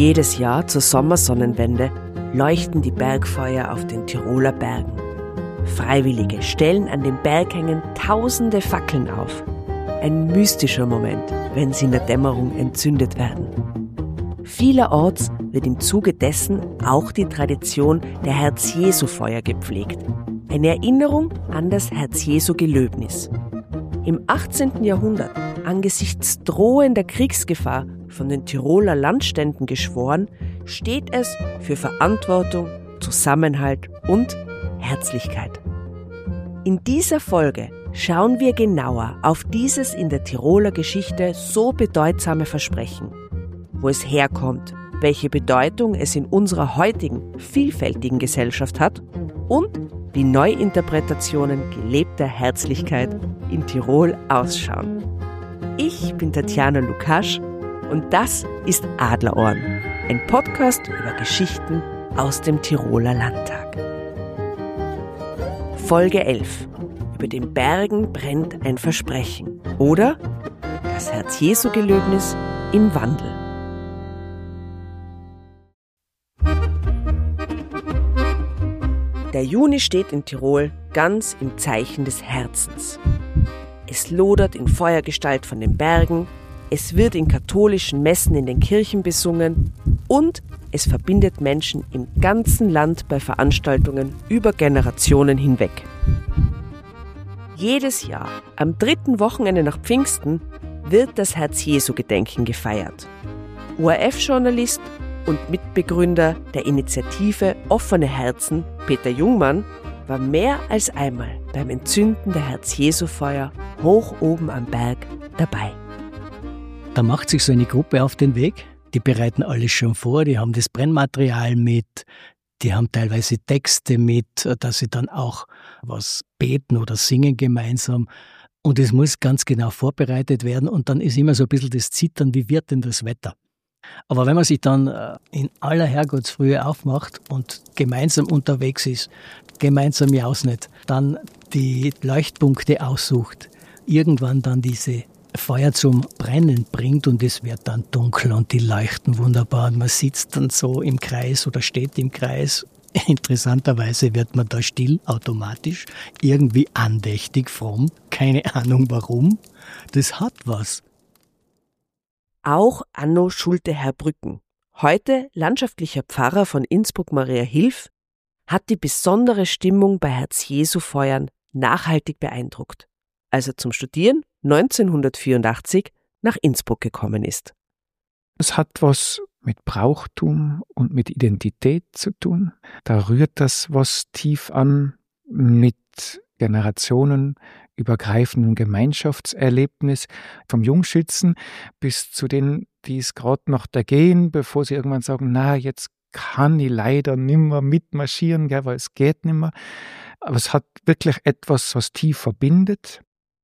Jedes Jahr zur Sommersonnenwende leuchten die Bergfeuer auf den Tiroler Bergen. Freiwillige stellen an den Berghängen tausende Fackeln auf. Ein mystischer Moment, wenn sie in der Dämmerung entzündet werden. Vielerorts wird im Zuge dessen auch die Tradition der Herz-Jesu-Feuer gepflegt. Eine Erinnerung an das Herz-Jesu-Gelöbnis. Im 18. Jahrhundert, angesichts drohender Kriegsgefahr von den Tiroler Landständen geschworen, steht es für Verantwortung, Zusammenhalt und Herzlichkeit. In dieser Folge schauen wir genauer auf dieses in der Tiroler Geschichte so bedeutsame Versprechen. Wo es herkommt, welche Bedeutung es in unserer heutigen, vielfältigen Gesellschaft hat und wie Neuinterpretationen gelebter Herzlichkeit in Tirol ausschauen. Ich bin Tatjana Lukasch und das ist Adlerohren, ein Podcast über Geschichten aus dem Tiroler Landtag. Folge 11. Über den Bergen brennt ein Versprechen. Oder das Herz-Jesu-Gelöbnis im Wandel. Der Juni steht in Tirol ganz im Zeichen des Herzens. Es lodert in Feuergestalt von den Bergen, es wird in katholischen Messen in den Kirchen besungen und es verbindet Menschen im ganzen Land bei Veranstaltungen über Generationen hinweg. Jedes Jahr, am 3. Wochenende nach Pfingsten, wird das Herz-Jesu-Gedenken gefeiert. ORF-Journalist und Mitbegründer der Initiative Offene Herzen, Peter Jungmann, war mehr als einmal beim Entzünden der Herz-Jesu-Feuer hoch oben am Berg dabei. Da macht sich so eine Gruppe auf den Weg, die bereiten alles schon vor, die haben das Brennmaterial mit, die haben teilweise Texte mit, dass sie dann auch was beten oder singen gemeinsam. Und es muss ganz genau vorbereitet werden und dann ist immer so ein bisschen das Zittern, wie wird denn das Wetter? Aber wenn man sich dann in aller Herrgottsfrühe aufmacht und gemeinsam unterwegs ist, gemeinsam jausnet, dann die Leuchtpunkte aussucht, irgendwann dann diese Feuer zum Brennen bringt und es wird dann dunkel und die leuchten wunderbar und man sitzt dann so im Kreis oder steht im Kreis. Interessanterweise wird man da still, automatisch, irgendwie andächtig, fromm, keine Ahnung warum. Das hat was. Auch Anno Schulte-Herbrücken, heute landschaftlicher Pfarrer von Innsbruck-Mariahilf, hat die besondere Stimmung bei Herz-Jesu-Feuern nachhaltig beeindruckt, als er zum Studieren 1984 nach Innsbruck gekommen ist. Es hat was mit Brauchtum und mit Identität zu tun. Da rührt das was tief an mit generationenübergreifendem Gemeinschaftserlebnis, vom Jungschützen bis zu denen, die es gerade noch da gehen, bevor sie irgendwann sagen, na, jetzt kann ich leider nimmer mitmarschieren, gell, weil es geht nimmer. Aber es hat wirklich etwas, was tief verbindet.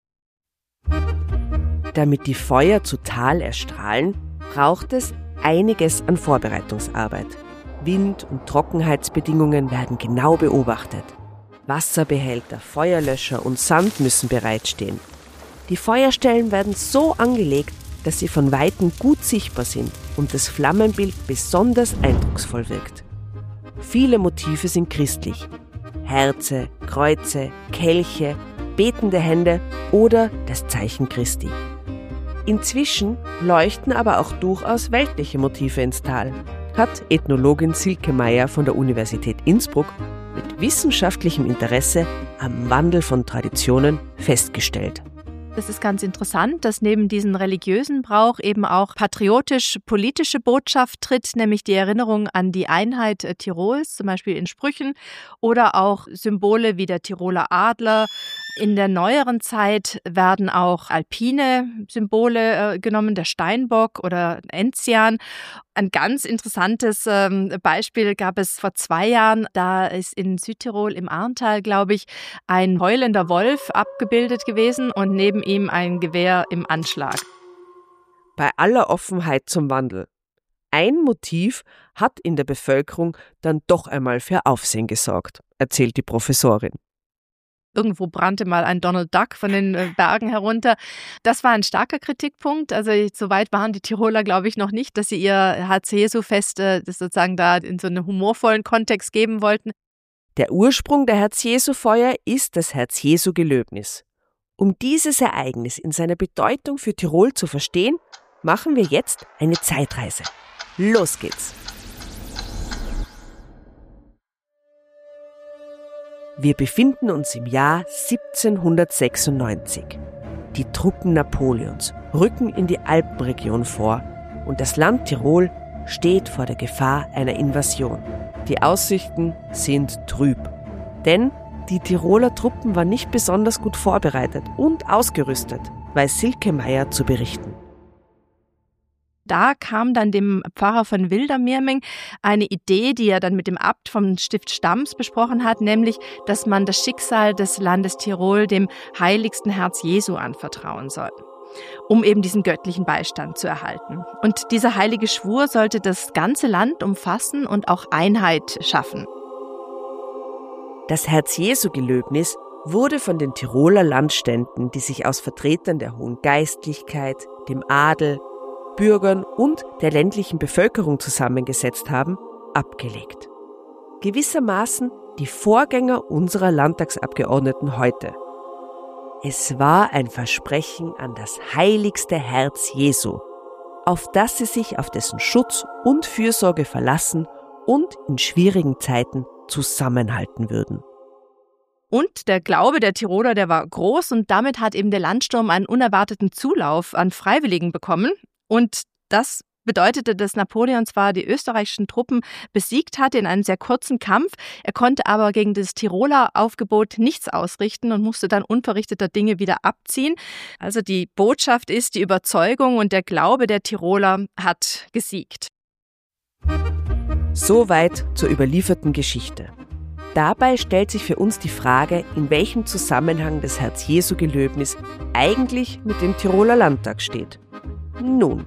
Damit die Feuer zu Tal erstrahlen, braucht es einiges an Vorbereitungsarbeit. Wind- und Trockenheitsbedingungen werden genau beobachtet. Wasserbehälter, Feuerlöscher und Sand müssen bereitstehen. Die Feuerstellen werden so angelegt, dass sie von Weitem gut sichtbar sind und das Flammenbild besonders eindrucksvoll wirkt. Viele Motive sind christlich. Herze, Kreuze, Kelche, betende Hände oder das Zeichen Christi. Inzwischen leuchten aber auch durchaus weltliche Motive ins Tal, hat Ethnologin Silke Meyer von der Universität Innsbruck mit wissenschaftlichem Interesse am Wandel von Traditionen festgestellt. Es ist ganz interessant, dass neben diesem religiösen Brauch eben auch patriotisch-politische Botschaft tritt, nämlich die Erinnerung an die Einheit Tirols, zum Beispiel in Sprüchen, oder auch Symbole wie der Tiroler Adler. In der neueren Zeit werden auch alpine Symbole genommen, der Steinbock oder Enzian. Ein ganz interessantes Beispiel gab es vor 2 Jahren. Da ist in Südtirol im Arntal, glaube ich, ein heulender Wolf abgebildet gewesen und neben ihm ein Gewehr im Anschlag. Bei aller Offenheit zum Wandel. Ein Motiv hat in der Bevölkerung dann doch einmal für Aufsehen gesorgt, erzählt die Professorin. Irgendwo brannte mal ein Donald Duck von den Bergen herunter. Das war ein starker Kritikpunkt. Also so weit waren die Tiroler, glaube ich, noch nicht, dass sie ihr Herz-Jesu-Fest das sozusagen da in so einen humorvollen Kontext geben wollten. Der Ursprung der Herz-Jesu-Feuer ist das Herz-Jesu-Gelöbnis. Um dieses Ereignis in seiner Bedeutung für Tirol zu verstehen, machen wir jetzt eine Zeitreise. Los geht's! Wir befinden uns im Jahr 1796. Die Truppen Napoleons rücken in die Alpenregion vor und das Land Tirol steht vor der Gefahr einer Invasion. Die Aussichten sind trüb, denn die Tiroler Truppen waren nicht besonders gut vorbereitet und ausgerüstet, weiß Silke Meyer zu berichten. Da kam dann dem Pfarrer von Wildermeerming eine Idee, die er dann mit dem Abt vom Stift Stams besprochen hat, nämlich, dass man das Schicksal des Landes Tirol dem heiligsten Herz Jesu anvertrauen soll, um eben diesen göttlichen Beistand zu erhalten. Und dieser heilige Schwur sollte das ganze Land umfassen und auch Einheit schaffen. Das Herz-Jesu-Gelöbnis wurde von den Tiroler Landständen, die sich aus Vertretern der hohen Geistlichkeit, dem Adel, Bürgern und der ländlichen Bevölkerung zusammengesetzt haben, abgelegt. Gewissermaßen die Vorgänger unserer Landtagsabgeordneten heute. Es war ein Versprechen an das heiligste Herz Jesu, auf das sie sich auf dessen Schutz und Fürsorge verlassen und in schwierigen Zeiten zusammenhalten würden. Und der Glaube der Tiroler, der war groß und damit hat eben der Landsturm einen unerwarteten Zulauf an Freiwilligen bekommen. Und das bedeutete, dass Napoleon zwar die österreichischen Truppen besiegt hatte in einem sehr kurzen Kampf, er konnte aber gegen das Tiroler Aufgebot nichts ausrichten und musste dann unverrichteter Dinge wieder abziehen. Also die Botschaft ist, die Überzeugung und der Glaube der Tiroler hat gesiegt. Soweit zur überlieferten Geschichte. Dabei stellt sich für uns die Frage, in welchem Zusammenhang das Herz-Jesu-Gelöbnis eigentlich mit dem Tiroler Landtag steht. Nun,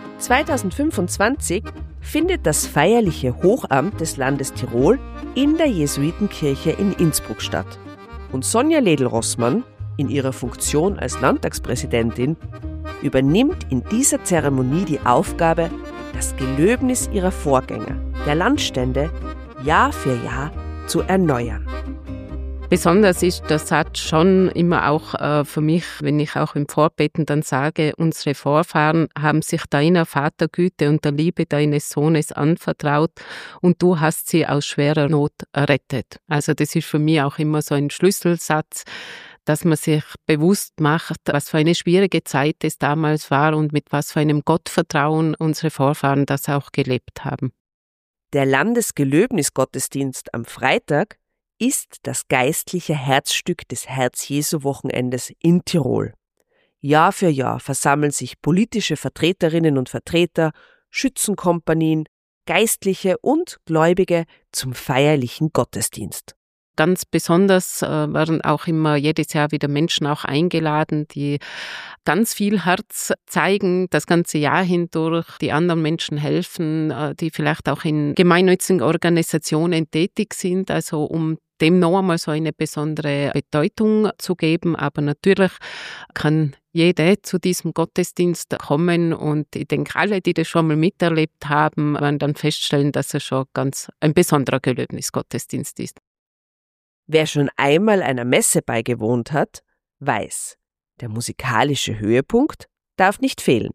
2025 findet das feierliche Hochamt des Landes Tirol in der Jesuitenkirche in Innsbruck statt. Und Sonja Ledl-Rossmann, in ihrer Funktion als Landtagspräsidentin, übernimmt in dieser Zeremonie die Aufgabe, das Gelöbnis ihrer Vorgänger, der Landstände, Jahr für Jahr zu erneuern. Besonders ist der Satz schon immer auch für mich, wenn ich auch im Vorbeten dann sage, unsere Vorfahren haben sich deiner Vatergüte und der Liebe deines Sohnes anvertraut und du hast sie aus schwerer Not errettet. Also das ist für mich auch immer so ein Schlüsselsatz, dass man sich bewusst macht, was für eine schwierige Zeit es damals war und mit was für einem Gottvertrauen unsere Vorfahren das auch gelebt haben. Der Landesgelöbnisgottesdienst am Freitag ist das geistliche Herzstück des Herz-Jesu-Wochenendes in Tirol. Jahr für Jahr versammeln sich politische Vertreterinnen und Vertreter, Schützenkompanien, Geistliche und Gläubige zum feierlichen Gottesdienst. Ganz besonders werden auch immer jedes Jahr wieder Menschen auch eingeladen, die ganz viel Herz zeigen, das ganze Jahr hindurch, die anderen Menschen helfen, die vielleicht auch in gemeinnützigen Organisationen tätig sind, also um dem noch einmal so eine besondere Bedeutung zu geben. Aber natürlich kann jeder zu diesem Gottesdienst kommen und ich denke, alle, die das schon mal miterlebt haben, werden dann feststellen, dass es schon ganz ein besonderer Gelöbnisgottesdienst ist. Wer schon einmal einer Messe beigewohnt hat, weiß, der musikalische Höhepunkt darf nicht fehlen.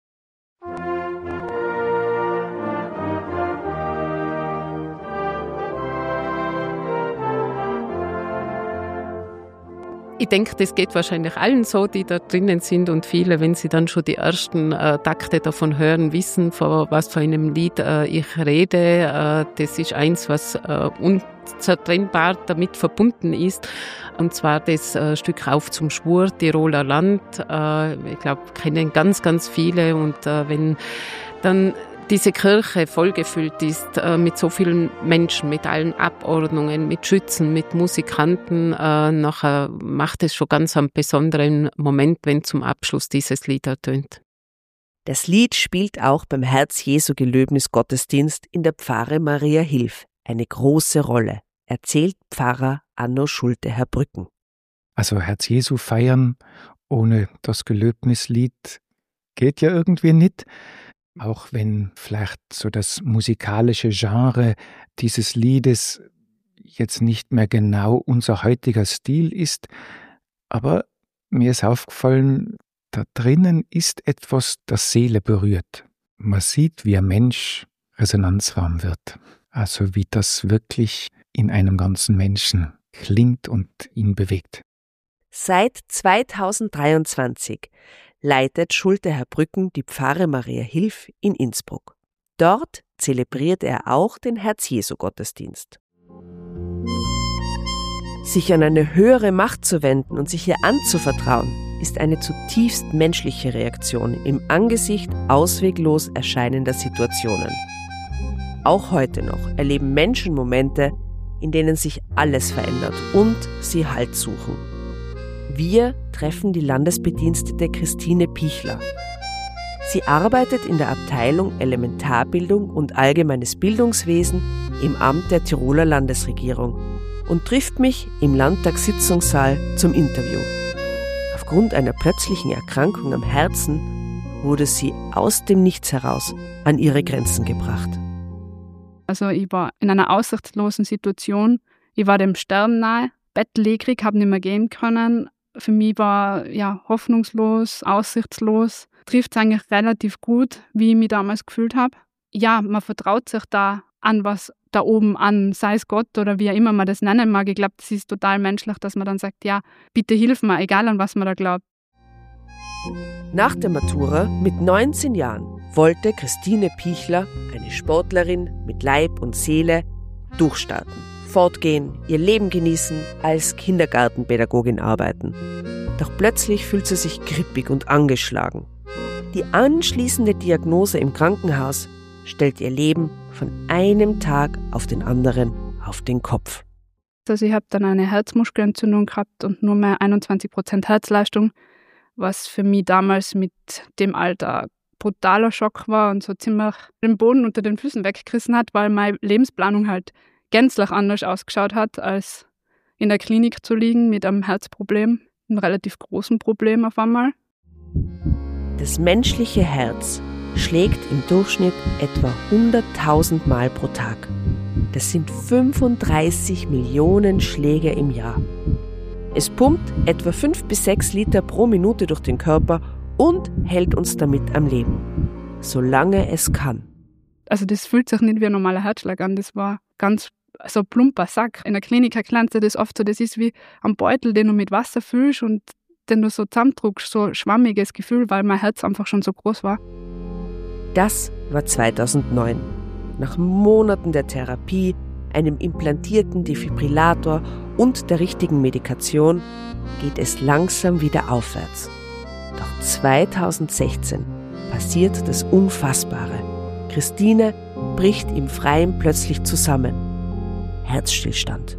Ich denke, das geht wahrscheinlich allen so, die da drinnen sind und viele, wenn sie dann schon die ersten Takte davon hören, wissen, von was für einem Lied ich rede. Das ist eins, was unzertrennbar damit verbunden ist, und zwar das Stück Rauf zum Schwur, Tiroler Land. Ich glaube, kennen ganz, ganz viele und wenn dann diese Kirche vollgefüllt ist mit so vielen Menschen, mit allen Abordnungen, mit Schützen, mit Musikanten. Nachher macht es schon ganz einen besonderen Moment, wenn zum Abschluss dieses Lied ertönt. Das Lied spielt auch beim Herz-Jesu-Gelöbnis-Gottesdienst in der Pfarre Maria Hilf eine große Rolle, erzählt Pfarrer Anno Schulte-Herbrücken. Also Herz Jesu feiern ohne das Gelöbnislied geht ja irgendwie nicht. Auch wenn vielleicht so das musikalische Genre dieses Liedes jetzt nicht mehr genau unser heutiger Stil ist. Aber mir ist aufgefallen, da drinnen ist etwas, das Seele berührt. Man sieht, wie ein Mensch resonanzwarm wird. Also wie das wirklich in einem ganzen Menschen klingt und ihn bewegt. Seit 2023 leitet Schulte-Herbrücken die Pfarre Maria Hilf in Innsbruck. Dort zelebriert er auch den Herz-Jesu-Gottesdienst. Sich an eine höhere Macht zu wenden und sich ihr anzuvertrauen, ist eine zutiefst menschliche Reaktion im Angesicht ausweglos erscheinender Situationen. Auch heute noch erleben Menschen Momente, in denen sich alles verändert und sie Halt suchen. Wir treffen die Landesbedienstete Christine Pichler. Sie arbeitet in der Abteilung Elementarbildung und Allgemeines Bildungswesen im Amt der Tiroler Landesregierung und trifft mich im Landtagssitzungssaal zum Interview. Aufgrund einer plötzlichen Erkrankung am Herzen wurde sie aus dem Nichts heraus an ihre Grenzen gebracht. Also ich war in einer aussichtslosen Situation. Ich war dem Sterben nahe, bettlägerig, habe nicht mehr gehen können. Für mich war hoffnungslos, aussichtslos. Trifft es eigentlich relativ gut, wie ich mich damals gefühlt habe. Ja, man vertraut sich da an was da oben an, sei es Gott oder wie auch immer man das nennen mag. Ich glaube, das ist total menschlich, dass man dann sagt, ja, bitte hilf mir, egal an was man da glaubt. Nach der Matura mit 19 Jahren wollte Christine Pichler, eine Sportlerin mit Leib und Seele, durchstarten, fortgehen, ihr Leben genießen, als Kindergartenpädagogin arbeiten. Doch plötzlich fühlt sie sich grippig und angeschlagen. Die anschließende Diagnose im Krankenhaus stellt ihr Leben von einem Tag auf den anderen auf den Kopf. Also ich habe dann eine Herzmuskelentzündung gehabt und nur mehr 21% Herzleistung, was für mich damals mit dem Alter brutaler Schock war und so ziemlich den Boden unter den Füßen weggerissen hat, weil meine Lebensplanung halt gänzlich anders ausgeschaut hat, als in der Klinik zu liegen mit einem Herzproblem, einem relativ großen Problem auf einmal. Das menschliche Herz schlägt im Durchschnitt etwa 100.000 Mal pro Tag. Das sind 35 Millionen Schläge im Jahr. Es pumpt etwa 5 bis 6 Liter pro Minute durch den Körper und hält uns damit am Leben, solange es kann. Also das fühlt sich nicht wie ein normaler Herzschlag an, das war ganz so ein plumper Sack. In der Klinik erklärt sich das oft so, das ist wie ein Beutel, den du mit Wasser füllst und den du so zusammendrückst, so ein schwammiges Gefühl, weil mein Herz einfach schon so groß war. Das war 2009. Nach Monaten der Therapie, einem implantierten Defibrillator und der richtigen Medikation geht es langsam wieder aufwärts. Doch 2016 passiert das Unfassbare. Christine bricht im Freien plötzlich zusammen. Herzstillstand.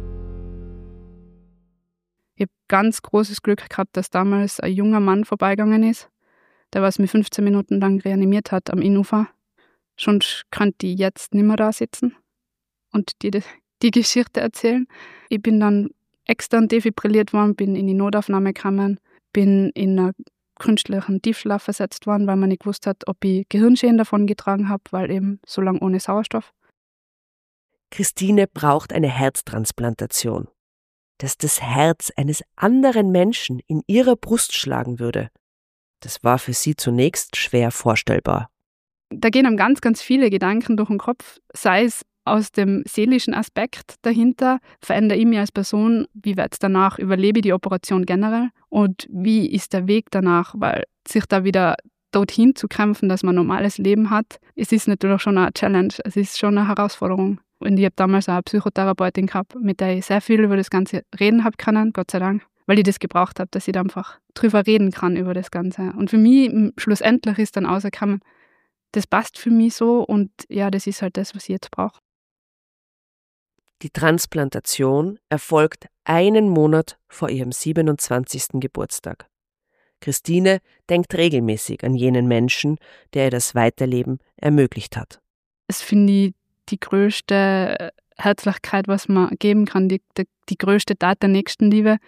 Ich habe ganz großes Glück gehabt, dass damals ein junger Mann vorbeigegangen ist, der was mich 15 Minuten lang reanimiert hat am Innufer. Schon könnte ich jetzt nicht mehr da sitzen und die Geschichte erzählen. Ich bin dann extern defibrilliert worden, bin in die Notaufnahme gekommen, bin in einer künstlichen Tiefschlaf versetzt worden, weil man nicht gewusst hat, ob ich Gehirnschäden davon getragen habe, weil eben so lange ohne Sauerstoff. Christine braucht eine Herztransplantation. Dass das Herz eines anderen Menschen in ihrer Brust schlagen würde, das war für sie zunächst schwer vorstellbar. Da gehen einem ganz, ganz viele Gedanken durch den Kopf, sei es aus dem seelischen Aspekt dahinter, verändere ich mich als Person, wie wird es danach, überlebe ich die Operation generell und wie ist der Weg danach, weil sich da wieder dorthin zu kämpfen, dass man ein normales Leben hat, es ist natürlich schon eine Challenge, es ist schon eine Herausforderung. Und ich habe damals auch eine Psychotherapeutin gehabt, mit der ich sehr viel über das Ganze reden habe können, Gott sei Dank, weil ich das gebraucht habe, dass ich da einfach drüber reden kann über das Ganze. Und für mich schlussendlich ist dann rausgekommen, das passt für mich so und ja, das ist halt das, was ich jetzt brauche. Die Transplantation erfolgt einen Monat vor ihrem 27. Geburtstag. Christine denkt regelmäßig an jenen Menschen, der ihr das Weiterleben ermöglicht hat. Das finde ich die größte Herzlichkeit, was man geben kann, die größte Tat der Nächstenliebe,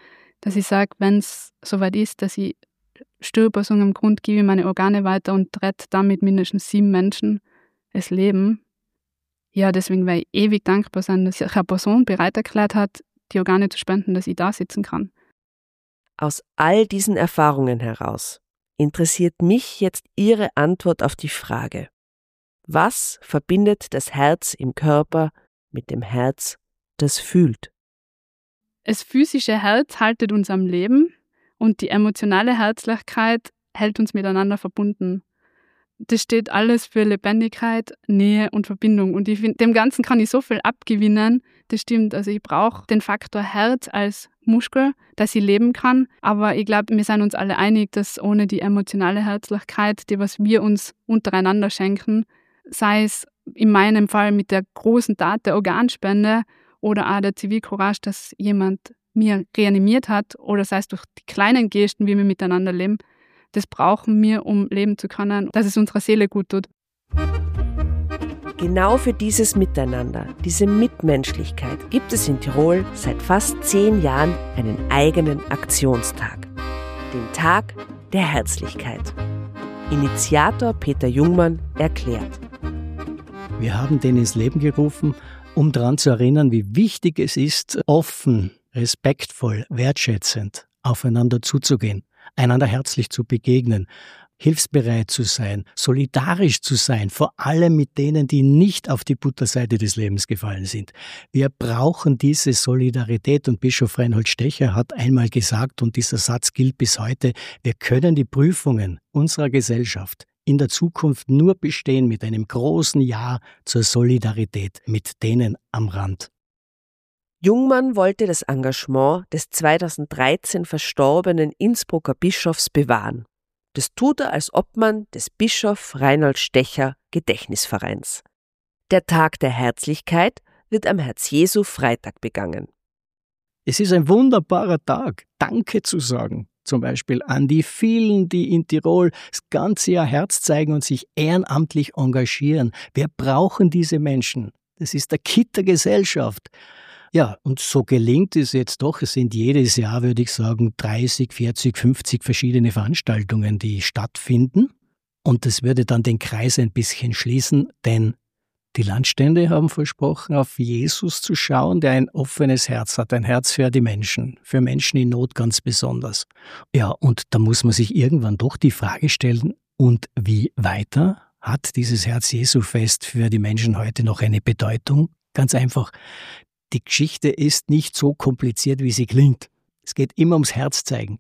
dass ich sage, wenn es soweit ist, dass ich stirb aus irgendeinem Grund, gebe ich meine Organe weiter und rette damit mindestens 7 Menschen das Leben. Ja, deswegen wäre ich ewig dankbar sein, dass sich eine Person bereit erklärt hat, die Organe zu spenden, dass ich da sitzen kann. Aus all diesen Erfahrungen heraus interessiert mich jetzt Ihre Antwort auf die Frage: Was verbindet das Herz im Körper mit dem Herz, das fühlt? Das physische Herz haltet uns am Leben und die emotionale Herzlichkeit hält uns miteinander verbunden. Das steht alles für Lebendigkeit, Nähe und Verbindung. Und ich finde, dem Ganzen kann ich so viel abgewinnen. Das stimmt, also ich brauche den Faktor Herz als Muskel, dass ich leben kann. Aber ich glaube, wir sind uns alle einig, dass ohne die emotionale Herzlichkeit, die was wir uns untereinander schenken, sei es in meinem Fall mit der großen Tat der Organspende oder auch der Zivilcourage, dass jemand mir reanimiert hat, oder sei es durch die kleinen Gesten, wie wir miteinander leben, das brauchen wir, um leben zu können, dass es unserer Seele gut tut. Genau für dieses Miteinander, diese Mitmenschlichkeit gibt es in Tirol seit fast 10 Jahren einen eigenen Aktionstag. Den Tag der Herzlichkeit. Initiator Peter Jungmann erklärt: Wir haben den ins Leben gerufen, um daran zu erinnern, wie wichtig es ist, offen, respektvoll, wertschätzend aufeinander zuzugehen, einander herzlich zu begegnen, hilfsbereit zu sein, solidarisch zu sein, vor allem mit denen, die nicht auf die Butterseite des Lebens gefallen sind. Wir brauchen diese Solidarität, und Bischof Reinhold Stecher hat einmal gesagt, und dieser Satz gilt bis heute: Wir können die Prüfungen unserer Gesellschaft in der Zukunft nur bestehen mit einem großen Ja zur Solidarität mit denen am Rand. Jungmann wollte das Engagement des 2013 verstorbenen Innsbrucker Bischofs bewahren. Das tut er als Obmann des Bischof Reinhold Stecher Gedächtnisvereins. Der Tag der Herzlichkeit wird am Herz-Jesu-Freitag begangen. Es ist ein wunderbarer Tag, Danke zu sagen. Zum Beispiel an die vielen, die in Tirol das ganze Jahr Herz zeigen und sich ehrenamtlich engagieren. Wir brauchen diese Menschen. Das ist der Kitt der Gesellschaft. Ja, und so gelingt es jetzt doch. Es sind jedes Jahr, würde ich sagen, 30, 40, 50 verschiedene Veranstaltungen, die stattfinden. Und das würde dann den Kreis ein bisschen schließen, denn die Landstände haben versprochen, auf Jesus zu schauen, der ein offenes Herz hat, ein Herz für die Menschen, für Menschen in Not ganz besonders. Ja, und da muss man sich irgendwann doch die Frage stellen, und wie weiter? Hat dieses Herz-Jesu-Fest für die Menschen heute noch eine Bedeutung? Ganz einfach, die Geschichte ist nicht so kompliziert, wie sie klingt. Es geht immer ums Herzzeigen.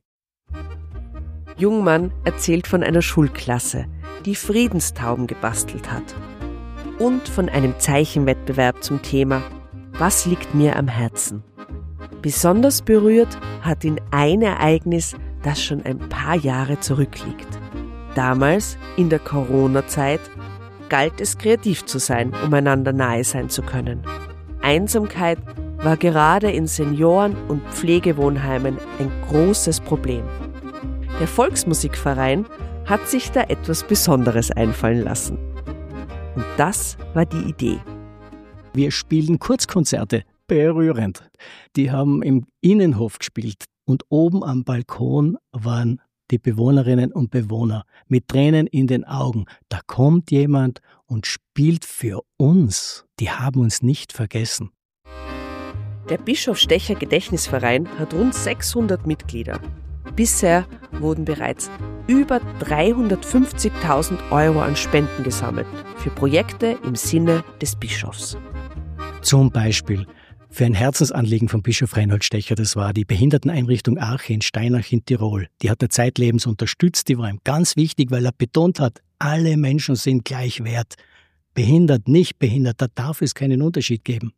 Jungmann erzählt von einer Schulklasse, die Friedenstauben gebastelt hat. Und von einem Zeichenwettbewerb zum Thema „Was liegt mir am Herzen?". Besonders berührt hat ihn ein Ereignis, das schon ein paar Jahre zurückliegt. Damals, in der Corona-Zeit, galt es, kreativ zu sein, um einander nahe sein zu können. Einsamkeit war gerade in Senioren- und Pflegewohnheimen ein großes Problem. Der Volksmusikverein hat sich da etwas Besonderes einfallen lassen. Und das war die Idee. Wir spielen Kurzkonzerte, berührend. Die haben im Innenhof gespielt und oben am Balkon waren die Bewohnerinnen und Bewohner mit Tränen in den Augen. Da kommt jemand und spielt für uns. Die haben uns nicht vergessen. Der Bischof Stecher Gedächtnisverein hat rund 600 Mitglieder. Bisher wurden bereits über 350.000 € an Spenden gesammelt für Projekte im Sinne des Bischofs. Zum Beispiel für ein Herzensanliegen von Bischof Reinhold Stecher, das war die Behinderteneinrichtung Arche in Steinach in Tirol. Die hat er zeitlebens unterstützt, die war ihm ganz wichtig, weil er betont hat, alle Menschen sind gleich wert. Behindert, nicht behindert, da darf es keinen Unterschied geben.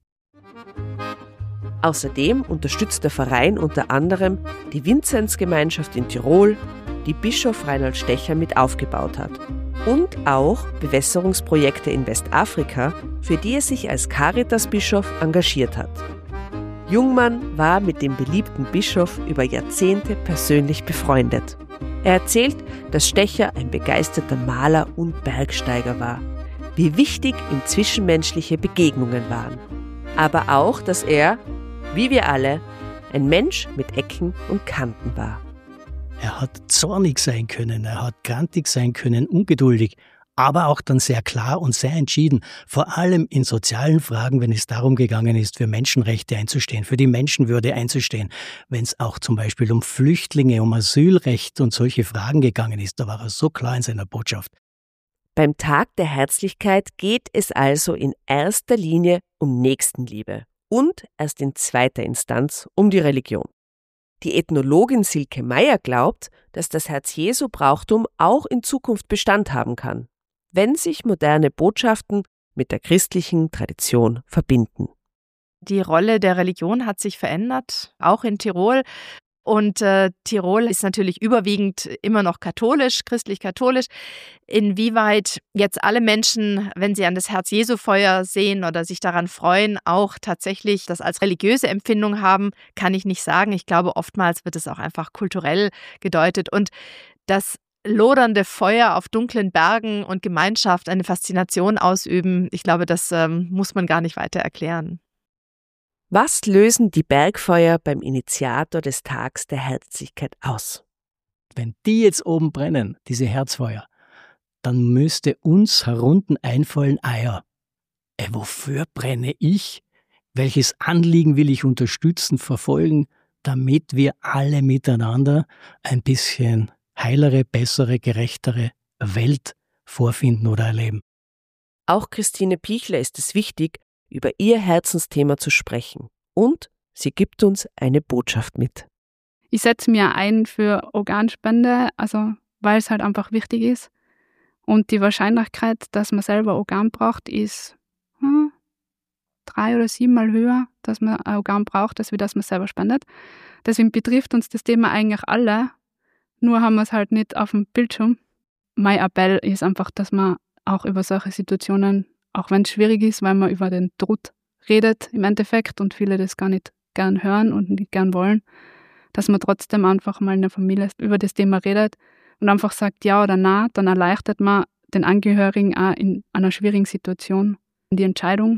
Außerdem unterstützt der Verein unter anderem die Vinzenzgemeinschaft in Tirol, die Bischof Reinhold Stecher mit aufgebaut hat. Und auch Bewässerungsprojekte in Westafrika, für die er sich als Caritas-Bischof engagiert hat. Jungmann war mit dem beliebten Bischof über Jahrzehnte persönlich befreundet. Er erzählt, dass Stecher ein begeisterter Maler und Bergsteiger war, wie wichtig ihm zwischenmenschliche Begegnungen waren. Aber auch, dass er, wie wir alle, ein Mensch mit Ecken und Kanten war. Er hat zornig sein können, er hat grantig sein können, ungeduldig, aber auch dann sehr klar und sehr entschieden, vor allem in sozialen Fragen, wenn es darum gegangen ist, für Menschenrechte einzustehen, für die Menschenwürde einzustehen, wenn es auch zum Beispiel um Flüchtlinge, um Asylrecht und solche Fragen gegangen ist, da war er so klar in seiner Botschaft. Beim Tag der Herzlichkeit geht es also in erster Linie um Nächstenliebe und erst in zweiter Instanz um die Religion. Die Ethnologin Silke Meyer glaubt, dass das Herz-Jesu-Brauchtum auch in Zukunft Bestand haben kann, wenn sich moderne Botschaften mit der christlichen Tradition verbinden. Die Rolle der Religion hat sich verändert, auch in Tirol. Und Tirol ist natürlich überwiegend immer noch katholisch, christlich-katholisch. Inwieweit jetzt alle Menschen, wenn sie an das Herz-Jesu-Feuer sehen oder sich daran freuen, auch tatsächlich das als religiöse Empfindung haben, kann ich nicht sagen. Ich glaube, oftmals wird es auch einfach kulturell gedeutet. Und das lodernde Feuer auf dunklen Bergen und Gemeinschaft eine Faszination ausüben, ich glaube, das muss man gar nicht weiter erklären. Was lösen die Bergfeuer beim Initiator des Tags der Herzlichkeit aus? Wenn die jetzt oben brennen, diese Herzfeuer, dann müsste uns herunten einfallen, wofür brenne ich? Welches Anliegen will ich unterstützen, verfolgen, damit wir alle miteinander ein bisschen heilere, bessere, gerechtere Welt vorfinden oder erleben? Auch Christine Pichler ist es wichtig, über ihr Herzensthema zu sprechen. Und sie gibt uns eine Botschaft mit. Ich setze mir ein für Organspende, also weil es halt einfach wichtig ist. Und die Wahrscheinlichkeit, dass man selber Organ braucht, ist 3 oder 7 Mal höher, dass man ein Organ braucht, als wie dass man selber spendet. Deswegen betrifft uns das Thema eigentlich alle, nur haben wir es halt nicht auf dem Bildschirm. Mein Appell ist einfach, dass man auch über solche Situationen, auch wenn es schwierig ist, weil man über den Tod redet im Endeffekt und viele das gar nicht gern hören und nicht gern wollen, dass man trotzdem einfach mal in der Familie über das Thema redet und einfach sagt ja oder nein, dann erleichtert man den Angehörigen auch in einer schwierigen Situation die Entscheidung.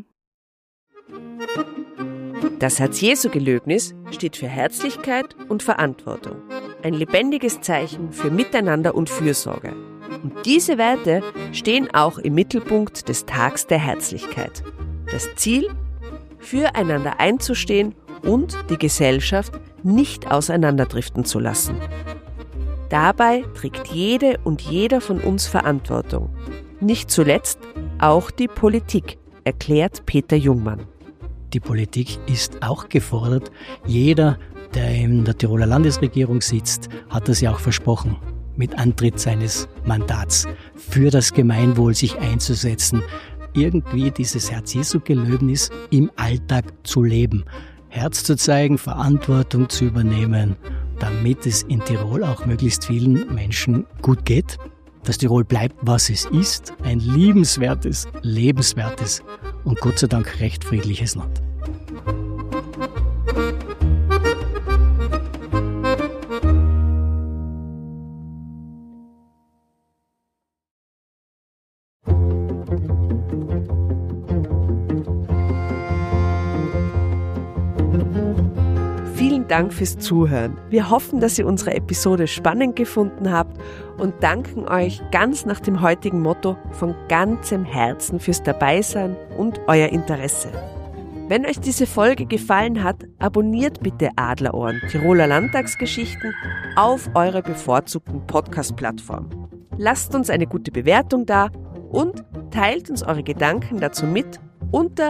Das Herz-Jesu-Gelöbnis steht für Herzlichkeit und Verantwortung. Ein lebendiges Zeichen für Miteinander und Fürsorge. Und diese Werte stehen auch im Mittelpunkt des Tags der Herzlichkeit. Das Ziel? Füreinander einzustehen und die Gesellschaft nicht auseinanderdriften zu lassen. Dabei trägt jede und jeder von uns Verantwortung. Nicht zuletzt auch die Politik, erklärt Peter Jungmann. Die Politik ist auch gefordert. Jeder, der in der Tiroler Landesregierung sitzt, hat das ja auch versprochen, mit Antritt seines Mandats für das Gemeinwohl sich einzusetzen, irgendwie dieses Herz-Jesu-Gelöbnis im Alltag zu leben, Herz zu zeigen, Verantwortung zu übernehmen, damit es in Tirol auch möglichst vielen Menschen gut geht, dass Tirol bleibt, was es ist, ein liebenswertes, lebenswertes und Gott sei Dank recht friedliches Land. Vielen Dank fürs Zuhören. Wir hoffen, dass ihr unsere Episode spannend gefunden habt und danken euch ganz nach dem heutigen Motto von ganzem Herzen fürs Dabeisein und euer Interesse. Wenn euch diese Folge gefallen hat, abonniert bitte Adlerohren, Tiroler Landtagsgeschichten auf eurer bevorzugten Podcast-Plattform. Lasst uns eine gute Bewertung da und teilt uns eure Gedanken dazu mit unter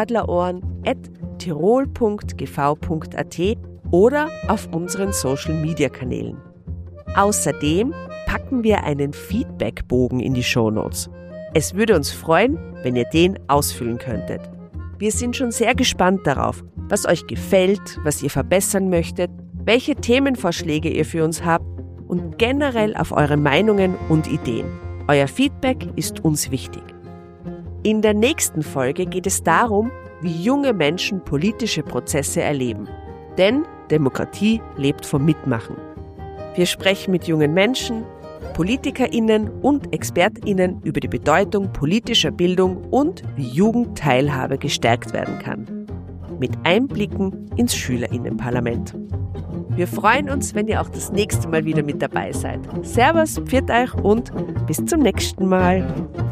adlerohren@tirol.gv.at oder auf unseren Social-Media-Kanälen. Außerdem packen wir einen Feedback-Bogen in die Shownotes. Es würde uns freuen, wenn ihr den ausfüllen könntet. Wir sind schon sehr gespannt darauf, was euch gefällt, was ihr verbessern möchtet, welche Themenvorschläge ihr für uns habt und generell auf eure Meinungen und Ideen. Euer Feedback ist uns wichtig. In der nächsten Folge geht es darum, wie junge Menschen politische Prozesse erleben. Denn Demokratie lebt vom Mitmachen. Wir sprechen mit jungen Menschen, PolitikerInnen und ExpertInnen über die Bedeutung politischer Bildung und wie Jugendteilhabe gestärkt werden kann. mit Einblicken ins SchülerInnenparlament. Wir freuen uns, wenn ihr auch das nächste Mal wieder mit dabei seid. Servus, pfiat euch und bis zum nächsten Mal.